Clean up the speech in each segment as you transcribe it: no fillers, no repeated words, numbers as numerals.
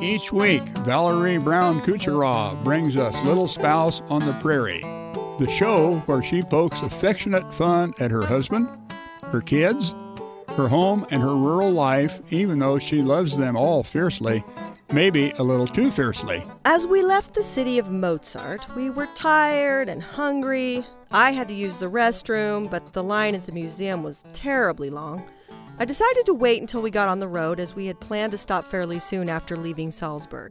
each week, Valerie Brown Kucherov brings us Little Spouse on the Prairie, the show where she pokes affectionate fun at her husband, her kids, her home, and her rural life, even though she loves them all fiercely, maybe a little too fiercely. As we left the city of Mozart, we were tired and hungry. I had to use the restroom, but the line at the museum was terribly long. I decided to wait until we got on the road, as we had planned to stop fairly soon after leaving Salzburg.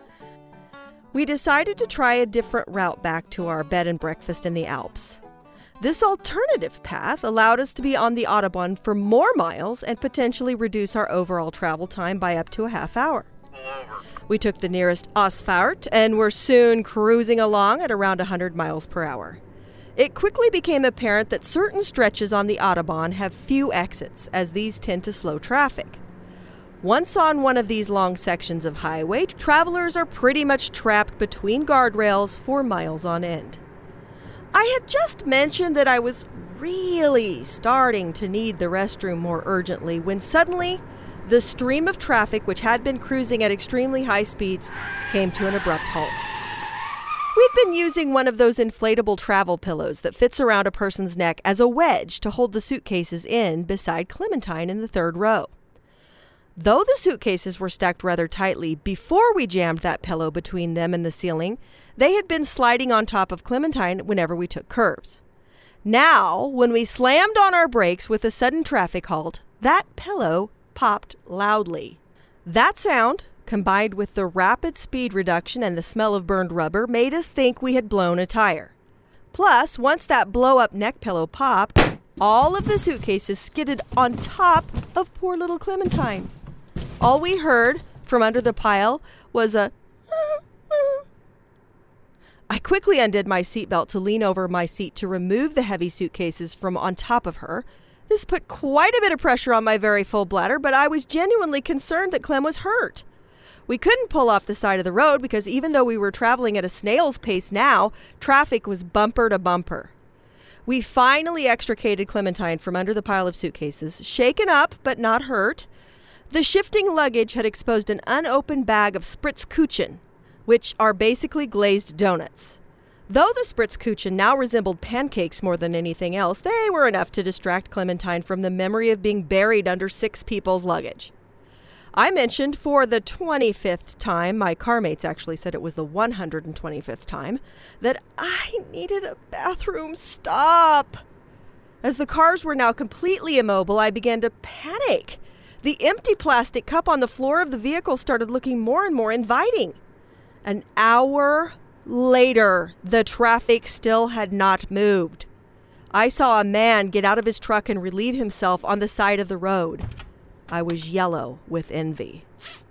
We decided to try a different route back to our bed and breakfast in the Alps. This alternative path allowed us to be on the Autobahn for more miles and potentially reduce our overall travel time by up to a half hour. We took the nearest Ausfahrt and were soon cruising along at around 100 miles per hour. It quickly became apparent that certain stretches on the Autobahn have few exits, as these tend to slow traffic. Once on one of these long sections of highway, travelers are pretty much trapped between guardrails for miles on end. I had just mentioned that I was really starting to need the restroom more urgently when suddenly the stream of traffic, which had been cruising at extremely high speeds, came to an abrupt halt. We'd been using one of those inflatable travel pillows that fits around a person's neck as a wedge to hold the suitcases in beside Clementine in the third row. Though the suitcases were stacked rather tightly before we jammed that pillow between them and the ceiling, they had been sliding on top of Clementine whenever we took curves. Now, when we slammed on our brakes with a sudden traffic halt, that pillow popped loudly. That sound, combined with the rapid speed reduction and the smell of burned rubber, made us think we had blown a tire. Plus, once that blow-up neck pillow popped, all of the suitcases skidded on top of poor little Clementine. All we heard from under the pile was a I quickly undid my seatbelt to lean over my seat to remove the heavy suitcases from on top of her. This put quite a bit of pressure on my very full bladder, but I was genuinely concerned that Clem was hurt. We couldn't pull off the side of the road because even though we were traveling at a snail's pace now, traffic was bumper to bumper. We finally extricated Clementine from under the pile of suitcases, shaken up but not hurt. The shifting luggage had exposed an unopened bag of Spritzkuchen, which are basically glazed donuts. Though the Spritzkuchen now resembled pancakes more than anything else, they were enough to distract Clementine from the memory of being buried under 6 people's luggage. I mentioned for the 25th time, my car mates actually said it was the 125th time, that I needed a bathroom stop. As the cars were now completely immobile, I began to panic. The empty plastic cup on the floor of the vehicle started looking more and more inviting. An hour later, the traffic still had not moved. I saw a man get out of his truck and relieve himself on the side of the road. I was yellow with envy.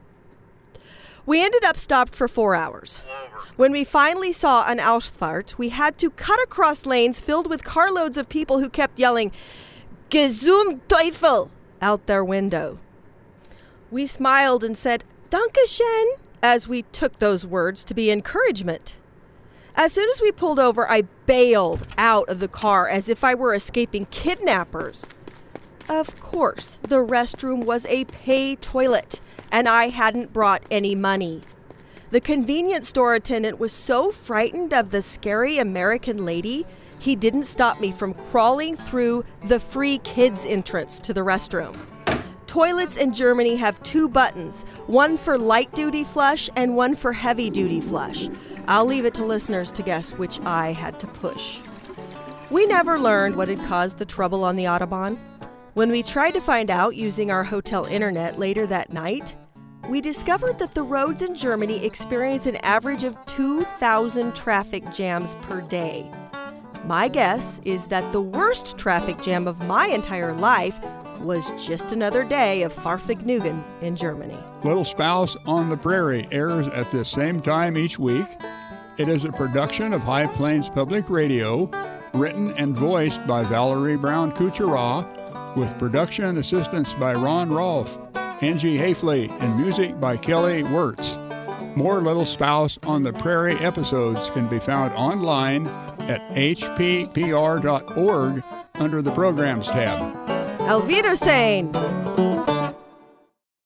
We ended up stopped for 4 hours. When we finally saw an Ausfahrt, we had to cut across lanes filled with carloads of people who kept yelling, "Gesum Teufel!" out their window. We smiled and said, "Dankeschön," as we took those words to be encouragement. As soon as we pulled over, I bailed out of the car as if I were escaping kidnappers. Of course, the restroom was a pay toilet, and I hadn't brought any money. The convenience store attendant was so frightened of the scary American lady, he didn't stop me from crawling through the free kids entrance to the restroom. Toilets in Germany have 2 buttons, one for light-duty flush and one for heavy-duty flush. I'll leave it to listeners to guess which I had to push. We never learned what had caused the trouble on the Autobahn. When we tried to find out using our hotel internet later that night, we discovered that the roads in Germany experience an average of 2,000 traffic jams per day. My guess is that the worst traffic jam of my entire life was just another day of Fahrvergnügen in Germany. Little Spouse on the Prairie airs at the same time each week. It is a production of High Plains Public Radio, written and voiced by Valerie Brown Kucherov, with production assistance by Ron Rolfe, Angie Hafley, and music by Kelly Wirtz. More Little Spouse on the Prairie episodes can be found online at hppr.org under the Programs tab. Auf Wiedersehen!